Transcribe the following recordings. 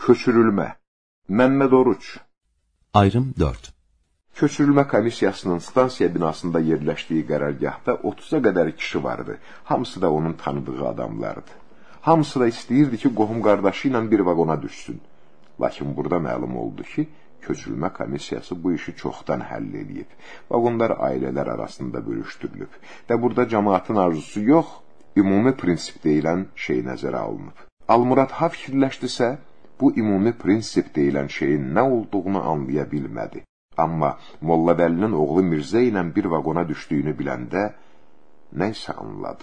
Köçürülmə. Məmməd Oruç. Ayrım 4. Köçürülmə komissiyasının stansiya binasında yerləşdiyi qərargahda 30-a qədər kişi vardı. Hamısı da onun tanıdığı adamlardı. Hamısı da istəyirdi ki, qohum qardaşı ilə bir vaqona düşsün. Lakin burada məlum oldu ki, köçürülmə komissiyası bu işi çoxdan həll edib. Vaqonlar ailələr arasında bölüşdürülüb. Və burada cəmaatın arzusu yox, ümumi prinsip deyilən şey nəzərə alınıb. Almurad ha fikirləşdisə, bu ümumi prinsip deyilən şeyin nə olduğunu anlaya bilmədi. Amma Molla Vəlinin oğlu Mirzə ilə bir vaqona düşdüyünü biləndə nəysə anladı.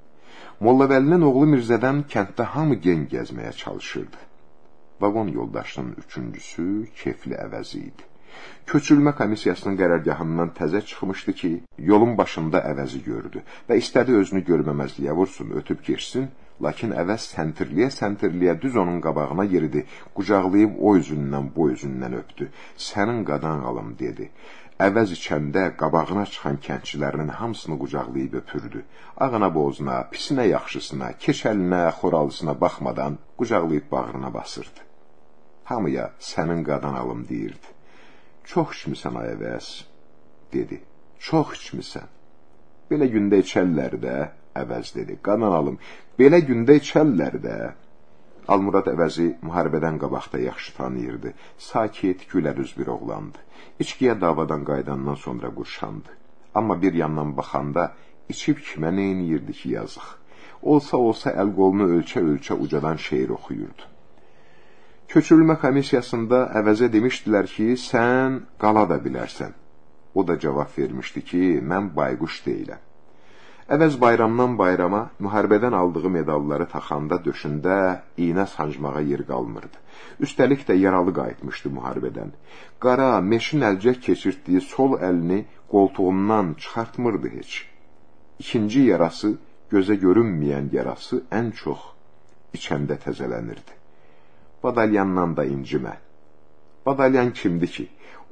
Molla Vəlinin oğlu Mirzədən kənddə hamı gen gəzməyə çalışırdı. Vaqon yoldaşının üçüncüsü Kefli Əvəzi idi. Köçürülmə komissiyasının qərargahından təzə çıxmışdı ki, yolun başında Əvəzi gördü və istədi özünü görməməzliyə vursun, ötüb geçsin. Lakin Əvəz səntirliyə düz onun qabağına yeridi, qucaqlayıb o üzündən bu üzündən öpdü. Sənin qadan alım, dedi. Əvəz içəndə qabağına çıxan kəndçilərinin hamısını qucaqlayıb öpürdü. Ağına bozuna, pisinə yaxşısına, keçəlinə, xoralısına baxmadan qucaqlayıb bağrına basırdı. Hamıya sənin qadan alım deyirdi. Çox içmisən ay Əvəz, dedi. Çox içmisən. Belə gündə içərlər də, Əvəz dedi. Qadan alım, belə gündə içərlər də. Almurad Əvəzi müharibədən qabaqda yaxşı tanıyırdı. Sakit, gülərüz bir oğlandı. İçkiyə davadan qaydandan sonra qurşandı. Amma bir yandan baxanda içib kimə neyniyirdi ki, yazıq. Olsa əl qolunu ölçə-ölçə ucadan şeir oxuyurdu. Köçürülmə komissiyasında Əvəzə demişdilər ki, sən qala da bilərsən. O da cavab vermişdi ki, mən bayquş deyiləm. Əvəz bayramdan bayrama müharibədən aldığı medalları taxanda döşündə iynə sancmağa yer qalmırdı. Üstəlik də yaralı qayıtmışdı müharibədən. Qara, meşin əlcək keçirtdiyi sol əlini qoltuğundan çıxartmırdı heç. İkinci yarası, gözə görünməyən yarası ən çox içəndə təzələnirdi. Badalyandan da incimə. Badalyan kimdi ki?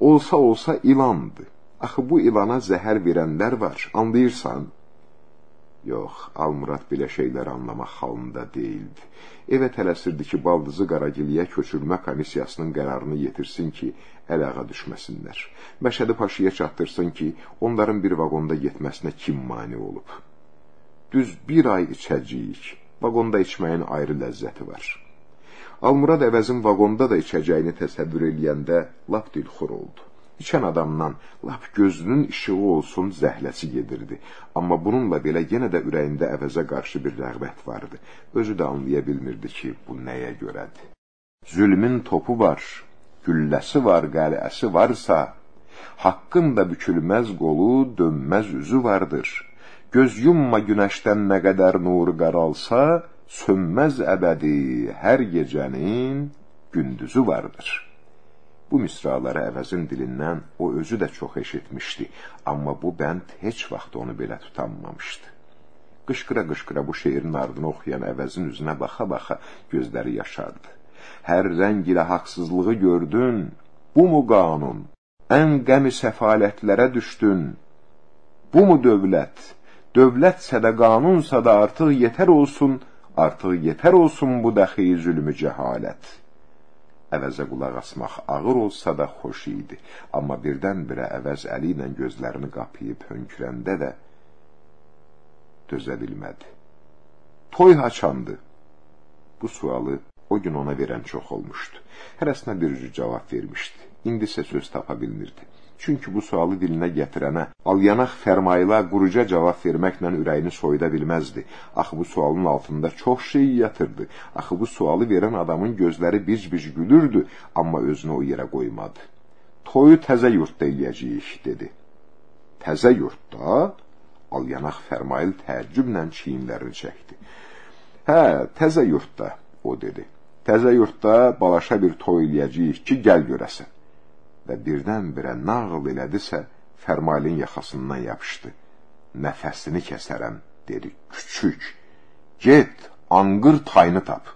Olsa ilandı. Axı bu ilana zəhər verənlər var, anlayırsan? Yox, Almurad belə şeylər anlamaq halında deyildi. Evə tələsirdi ki, baldızı Qaragiliyə köçürülmə komissiyasının qərarını yetirsin ki, əl-ağa düşməsinlər. Məşədi Paşaya çatdırsın ki, onların bir vaqonda getməsinə kim mane olub. Düz bir ay içəcəyik. Vaqonda içməyin ayrı ləzzəti var. Almurad Əvəzin vaqonda da içəcəyini təsəvvür eləyəndə lap dilxor oldu. İçən adamdan lap gözünün işığı olsun zəhləsi gedirdi. Amma bununla belə yenə də ürəyində Əvəzə qarşı bir rəğbət vardı. Özü də anlaya bilmirdi ki, bu nəyə görədir. Zülmün topu var, gülləsi var, qələsi varsa, haqqın da bükülməz qolu, dönməz üzü vardır. Göz yumma günəşdən nə qədər nuru qaralsa, sönməz əbədi hər gecənin gündüzü vardır. Bu misraları Əvəzin dilindən o özü də çox eşitmişdi, amma bu bənd heç vaxt onu belə tutanmamışdı. Qışqıra-qışqıra bu şeirin ardını oxuyan Əvəzin üzünə baxa-baxa gözləri yaşardı. Hər rəng ilə haqsızlığı gördün, bu mu qanun? Ən qəmi səfalətlərə düşdün. Bu mu dövlət? Dövlətsə də qanunsa da artıq yetər olsun bu dəxi zülmü cəhalət. Əvəzə qulaq asmaq ağır olsa da xoş idi. Amma birdən-birə Əvəz əli ilə gözlərini qapıyıb hönkürəndə də dözə bilmədi. Toy haçandı? Bu sualı o gün ona verən çox olmuşdu. Hərəsinə bir cür cavab vermişdi. İndisə söz tapa bilmirdi. Çünki bu sualı dilinə gətirənə alyanaq fərmayla quruca cavab verməklə ürəyini soyuda bilməzdi. Axı bu sualın altında çox şey yatırdı. Axı bu sualı verən adamın gözləri bic-bic gülürdü, amma özünü o yerə qoymadı. Toyu təzə yurtda eləyəcəyik, dedi. Təzə yurtda? Alyanaq fərmayıl təəccüblə çiyinlərini çəkdi. Hə, təzə yurtda, o dedi. Təzə yurtda balaşa bir toy eləyəcəyik ki, gəl görəsən. Və birdən-birə nağıl elədisə, fərmailin yaxasından yapışdı. Nəfəsini kəsərəm, dedi, küçük. Get, anqır tayını tap.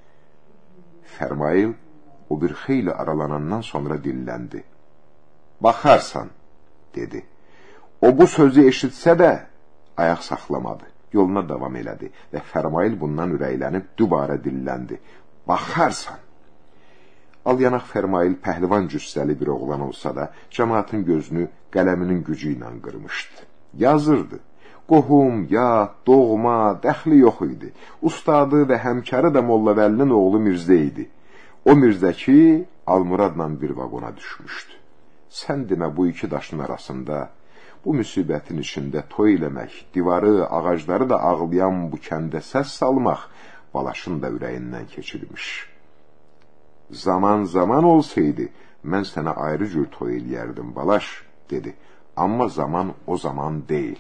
Fərmail o bir xeyli aralanandan sonra dilləndi. Baxarsan, dedi. O bu sözü eşitsə də ayaq saxlamadı. Yoluna davam elədi və Fərmail bundan ürəklənib dübarə dilləndi. Baxarsan. Alyanaq Fermail pəhlivan cüssəli bir oğlan olsa da, cəmaatın gözünü qələminin gücü ilə qırmışdı. Yazırdı. Qohum, yad, doğma, dəxli yox idi. Ustadı və həmkarı da Molla Vəlinin oğlu Mirzə idi. O Mirzə ki, Almuradla bir vaqona düşmüşdü. Sən demə bu iki daşın arasında, bu müsibətin içində toy eləmək, divarı, ağacları da ağlayan bu kəndə səs salmaq, Balaşın da ürəyindən keçirmiş. Zaman olsaydı, mən sənə ayrı cür toy eləyərdim, Balaş, dedi. Amma zaman o zaman deyil.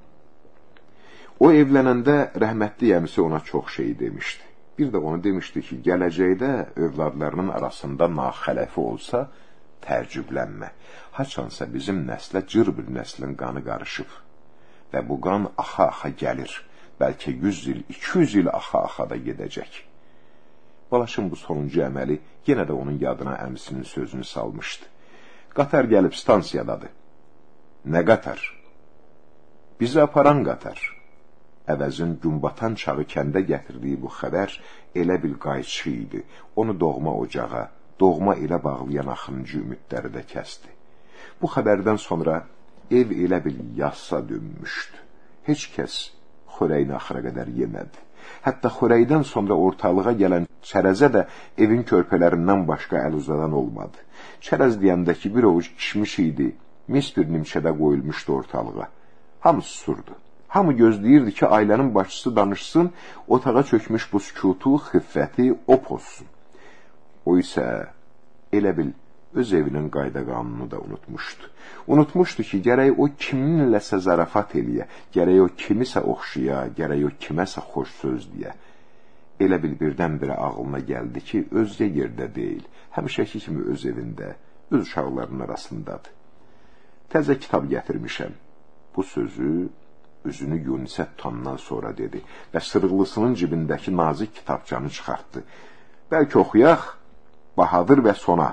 O evlənəndə rəhmətli əmisi ona çox şey demişdi. Bir də onu demişdi ki, gələcəkdə övladlarının arasında naxələfi olsa, təəccüblənmə. Haçansa bizim nəslə cır bir nəslin qanı qarışıb və bu qan axa-axa gəlir. Bəlkə 100 il, 200 il axa-axa da gedəcək. Balaşın bu sonuncu əməli yenə də onun yadına əmisinin sözünü salmışdı. Qatar gəlib stansiyadadır. Nə qatar? Bizi aparan qatar. Əvəzin günbatan çağı kəndə gətirdiyi bu xəbər elə bil qayçı idi. Onu doğma ocağa, doğma ilə bağlayan axırıncı ümidləri də kəsdi. Bu xəbərdən sonra ev elə bil yassa dönmüşdü. Heç kəs xörəyini axıra qədər yemədi. Hətta xörəkdən sonra ortalığa gələn çərəzə də evin körpələrindən başqa əl uzadan olmadı. Çərəz deyəndəki bir ovuc kişmiş idi, mis bir nimçədə qoyulmuşdu ortalığa. Hamı susurdu. Hamı gözləyirdi ki, ailənin başçısı danışsın, otağa çökmüş bu sükutu, xiffəti o pozsun. O isə elə bil öz evinin qayda qanunu da unutmuşdu. Unutmuşdu ki, gərək o kiminləsə zarafat eləyə, gərək o kimisə oxşaya, gərək o kiməsə xoş söz deyə. Elə bil birdən-birə ağlına gəldi ki, özgə yerdə deyil, həmişəki kimi öz evində, öz uşaqlarının arasındadır. Təzə kitab gətirmişəm. Bu sözü üzünü Yunisə tutandan sonra dedi və sırğılısının cibindəki nazik kitabçanı çıxartdı. Bəlkə oxuyaq, Bahadır və Sona.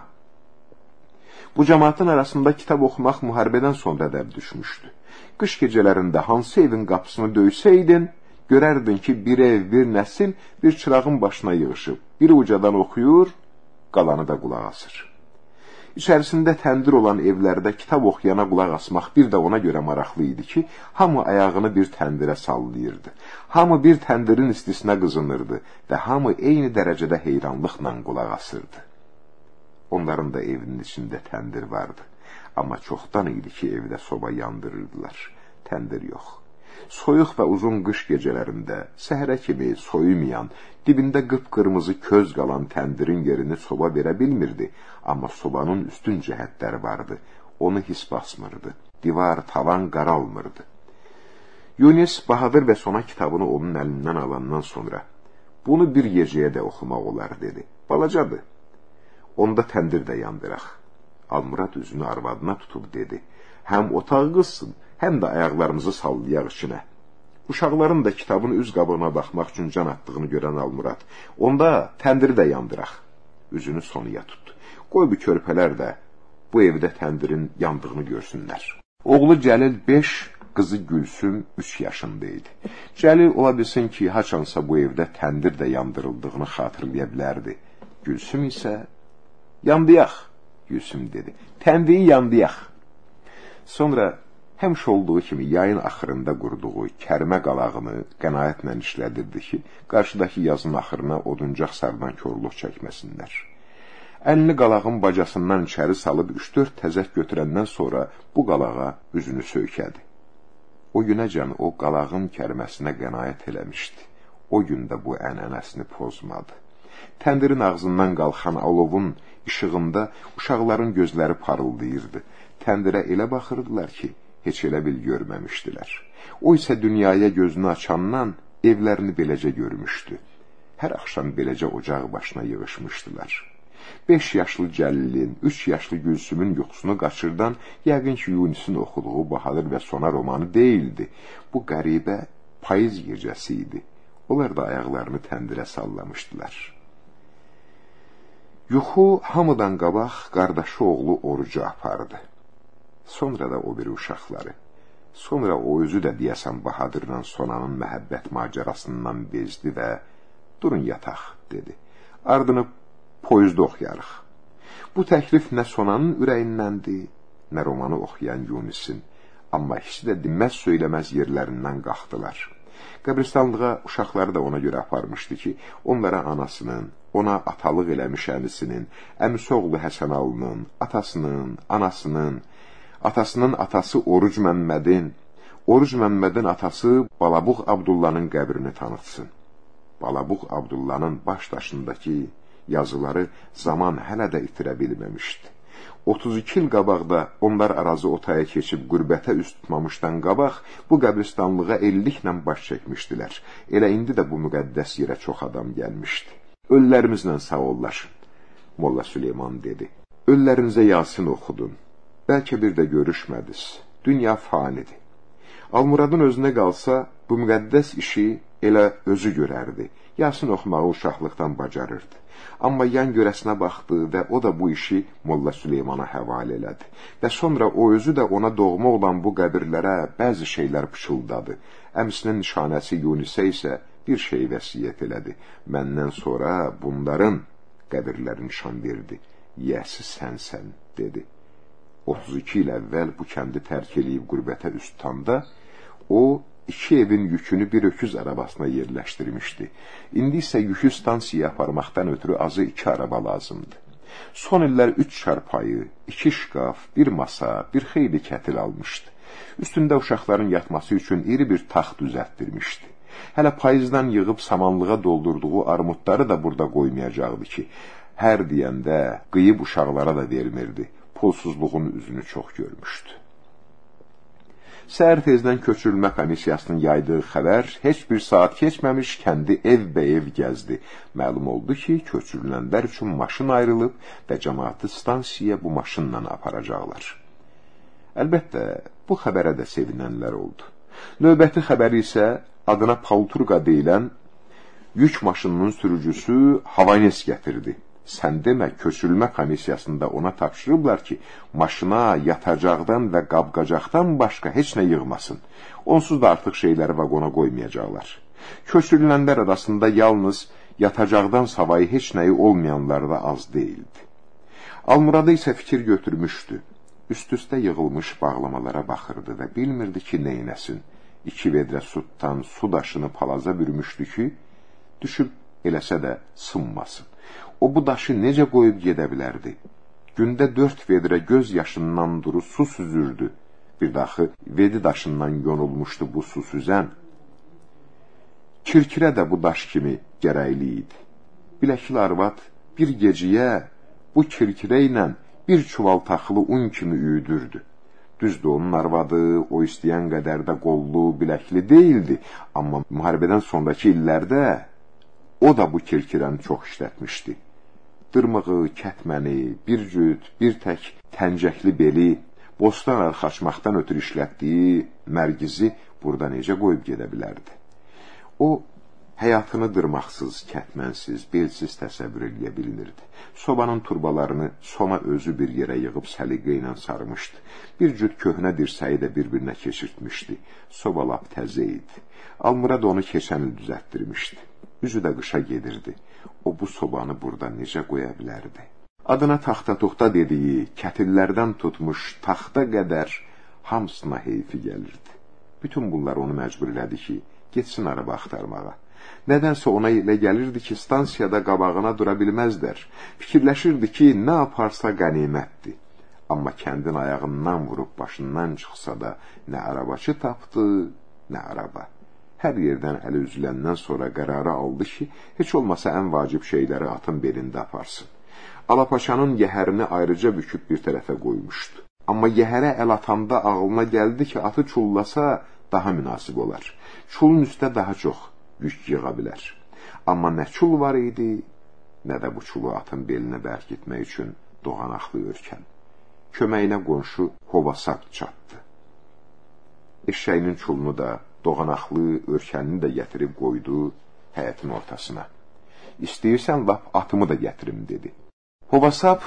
Bu cəmaatın arasında kitab oxumaq müharibədən sonra dəb düşmüşdü. Qış gecələrində hansı evin qapısını döysəydin, görərdin ki, bir ev, bir nəsil bir çırağın başına yığışıb. Biri ucadan oxuyur, qalanı da qulaq asır. İçərisində təndir olan evlərdə kitab oxuyana qulaq asmaq bir də ona görə maraqlı idi ki, hamı ayağını bir təndirə sallayırdı. Hamı bir təndirin istisinə qızınırdı və hamı eyni dərəcədə heyranlıqla qulaq asırdı. Onların da evinin içində təndir vardı. Amma çoxdan idi ki, evdə soba yandırırdılar. Təndir yox. Soyuq və uzun qış gecələrində, səhərə kimi soyumayan, dibində qıpqırmızı köz qalan təndirin yerini soba verə bilmirdi. Amma sobanın üstün cəhətləri vardı. Onu his basmırdı. Divar, tavan qaralmırdı. Yunis Bahadır və Sona kitabını onun əlindən alandan sonra, bunu bir gecəyə də oxumaq olar, dedi. Balacadır. Onda təndir də yandıraq. Almurad üzünü arvadına tutub dedi. Həm otaq qızsın, həm də ayaqlarımızı sallayaq içinə. Uşaqların da kitabın üz qabığına baxmaq üçün can atdığını görən Almurad, onda təndiri də yandıraq. Üzünü Sonaya tutdu. Qoy bu körpələr də bu evdə təndirin yandığını görsünlər. Oğlu Cəlil 5, qızı Gülsüm 3 yaşında idi. Cəlil ola bilsin ki, haçansa bu evdə təndir də yandırıldığını xatırlaya bilərdi. Gülsüm isə, yandıyaq, Gülsüm dedi. Təndiyi yandıyaq. Sonra həmişə olduğu kimi yayın axırında qurduğu kərmə qalağını qənaətlə işlədirdi ki, qarşıdakı yazın axırına oduncaq sardan korluq çəkməsinlər. Əlini qalağın bacasından içəri salıb 3-4 təzək götürəndən sonra bu qalağa üzünü söykədi. O günəcən o qalağın kərməsinə qənaət eləmişdi. O gün də bu ənənəsini pozmadı. Təndirin ağzından qalxan alovun işığında uşaqların gözləri parıldayırdı. Təndirə elə baxırdılar ki, heç elə bil görməmişdilər. O isə dünyaya gözünü açandan evlərini beləcə görmüşdü. Hər axşam beləcə ocaq başına yığışmışdılar. 5 yaşlı Cəlilin, 3 yaşlı Gülsümün yuxusunu qaçırdan yəqin ki, Yunisin oxuduğu Bahadır və Sona romanı deyildi. Bu qəribə payız gecəsi idi. Onlar da ayaqlarını təndirə sallamışdılar. Yuxu hamıdan qabaq qardaşı oğlu Orucu apardı. Sonra da o biri uşaqları. Sonra o özü də deyəsən Bahadırla Sonanın məhəbbət macərasından bezdi və durun yataq, dedi. Ardını poyuzda oxuyarıq. Bu təklif nə Sonanın ürəyindəndir, nə romanı oxuyan Yunisin. Amma ikisi də dinməz söyləməz yerlərindən qalxdılar. Qəbristanlığa uşaqları da ona görə aparmışdı ki, onlara anasının, ona atalıq eləmiş əmisinin, əmisi oğlu Həsənalının, atasının, anasının, atasının atası Oruc Məmmədin, Oruc Məmmədin atası Balabuq Abdullanın qəbrini tanıtsın. Balabuq Abdullanın baş daşındakı yazıları zaman hələ də itirə bilməmişdi. 32 il qabaqda onlar arazı otaya keçib qürbətə üst tutmamışdan qabaq bu qəbristanlığa elliklə baş çəkmişdilər. Elə indi də bu müqəddəs yerə çox adam gəlmişdi. Ölülərimizlə sağ ollaşın, Molla Süleyman dedi. Ölülərinizə Yasin oxudun. Bəlkə bir də görüşmədiniz. Dünya fanidir. Almuradın özünə qalsa bu müqəddəs işi elə özü görərdi. Yasin oxumağı uşaqlıqdan bacarırdı. Amma yan görəsinə baxdı və o da bu işi Molla Süleymana həvalə elədi. Və sonra o özü də ona doğma olan bu qəbirlərə bəzi şeylər pıçıldadı. Əmsinin nişanəsi Yunisə isə bir şey vəsiyyət elədi. Məndən sonra bunların qəbirlərini nişan verdi. Yəsi sənsən, dedi. 32 il əvvəl bu kəndi tərk eləyib qürbətə üst tutanda, o 2 evin yükünü bir öküz arabasına yerləşdirmişdi. İndi isə yükü stansiyaya aparmaqdan ötürü azı 2 araba lazımdı. Son illər 3 çarpayı, 2 şkaf, 1 masa, bir xeyli kətil almışdı. Üstündə uşaqların yatması üçün iri bir taxt düzəltdirmişdi. Hələ payızdan yığıb samanlığa doldurduğu armudları da burada qoymayacaqdı ki, hər deyəndə qıyıb uşaqlara da vermirdi. Pulsuzluğun üzünü çox görmüşdü. Səhər tezdən köçürülmə komissiyasının yaydığı xəbər heç bir saat keçməmiş kəndi ev-bə-ev gəzdi. Məlum oldu ki, köçürülənlər üçün maşın ayrılıb və cəmaatı stansiyaya bu maşınla aparacaqlar. Əlbəttə, bu xəbərə də sevinənlər oldu. Növbəti xəbəri isə adına Palturqa deyilən yük maşınının sürücüsü Havanes gətirdi. Sən demə, köçürülmə komissiyasında ona tapşırıblar ki, maşına yatacaqdan və qabqacaqdan başqa heç nə yığmasın. Onsuz da artıq şeyləri vaqona qoymayacaqlar. Köçürülənlər arasında yalnız yatacaqdan savayı heç nəyi olmayanlar da az deyildi. Almuradı isə fikir götürmüşdü. Üst-üstə yığılmış bağlamalara baxırdı və bilmirdi ki, neynəsin. 2 vedrə su tutan su daşını palaza bürmüşdü ki, düşüb eləsə də sınmasın. O bu daşı necə qoyub gedə bilərdi? Gündə 4 vedrə göz yaşından duru su süzürdü. Bir daxı vedi daşından yonulmuşdu bu su süzən. Kirkirə də bu daş kimi gərəkli idi. Biləkli arvad bir geciyə bu kirkirə ilə bir çuval taxılı un kimi üyüdürdü. Düzdür, onun arvadı o istəyən qədər də qollu, biləkli deyildi. Amma müharibədən sonraki illərdə o da bu kirkirəni çox işlətmişdi. Dırmığı, kətməni, bir cüt, bir tək təncəkli beli, bostan arxaçmaqdan ötürü işlətdiyi mərgizi burada necə qoyub gedə bilərdi? O, həyatını dırmaqsız, kətmənsiz, belsiz təsəvvür eləyə bilinirdi. Sobanın turbalarını sona özü bir yerə yığıb səliqə ilə sarmışdı. Bir cüt köhnə dirsəyi də bir-birinə keçirtmişdi. Soba lap təzə idi. Almurad onu keçən il düzəltdirmişdi. Üzü də qışa gedirdi. O bu sobanı burada necə qoya bilərdi? Adına taxta-tuxta dediyi, kətillərdən tutmuş taxta qədər hamısına heyfi gəlirdi. Bütün bunlar onu məcbur elədi ki, getsin araba axtarmağa. Nədənsə ona elə gəlirdi ki, stansiyada qabağına dura bilməzlər. Fikirləşirdi ki, nə yaparsa qənimətdir. Amma kəndin ayağından vurub başından çıxsa da nə arabaçı tapdı, nə araba. Hər yerdən əli üzüləndən sonra qərarı aldı ki, heç olmasa ən vacib şeyləri atın belində aparsın. Alapaşanın yəhərini ayrıca büküb bir tərəfə qoymuşdu. Amma yəhərə əl atanda ağlına gəldi ki, atı çullasa daha münasib olar. Çulun üstə daha çox yük yığa bilər. Amma nə çul var idi, nə də bu çulu atın belinə bərk etmək üçün doğanaqlı örkən. Köməyinə qonşu Hovasap çatdı. Eşşəyinin çulunu da, doğanaqlı örkənini də gətirib qoydu həyətin ortasına. İstəyirsən, lap atımı da gətirim, dedi. Hovasap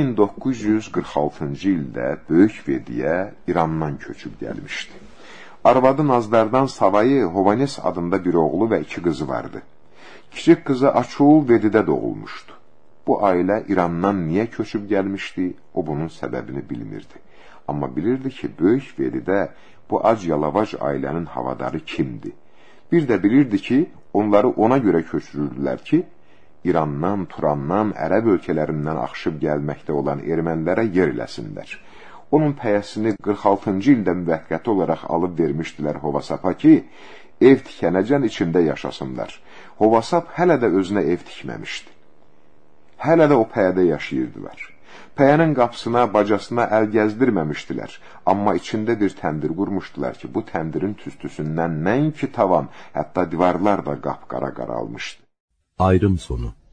1946-cı ildə Böyük Vediyə İrandan köçüb gəlmişdi. Arvadı Nazlardan savayı Hovanes adında bir oğlu və 2 qızı vardı. Kiçik qızı Açul Vedidə doğulmuşdu. Bu ailə İrandan niyə köçüb gəlmişdi, o bunun səbəbini bilmirdi. Amma bilirdi ki, böyük velidə bu ac-yalavac ailənin havadarı kimdir? Bir də bilirdi ki, onları ona görə köçürürdülər ki, İrandan, Turandan, Ərəb ölkələrindən axışıb gəlməkdə olan ermənilərə yer eləsinlər. Onun pəyəsini 46-cı ildə müvəqqəti olaraq alıb vermişdilər Hovasapa ki, ev tikənəcən içində yaşasınlar. Hovasap hələ də özünə ev tikməmişdi. Hələ də o pəyədə yaşayırdılar. Pəyənin qapısına, bacasına əl gəzdirməmişdilər. Amma içində bir təndir qurmuşdular ki, bu təndirin tüstüsündən nəinki tavan, hətta divarlar da qapqara qaralmışdı. Ayrım sonu.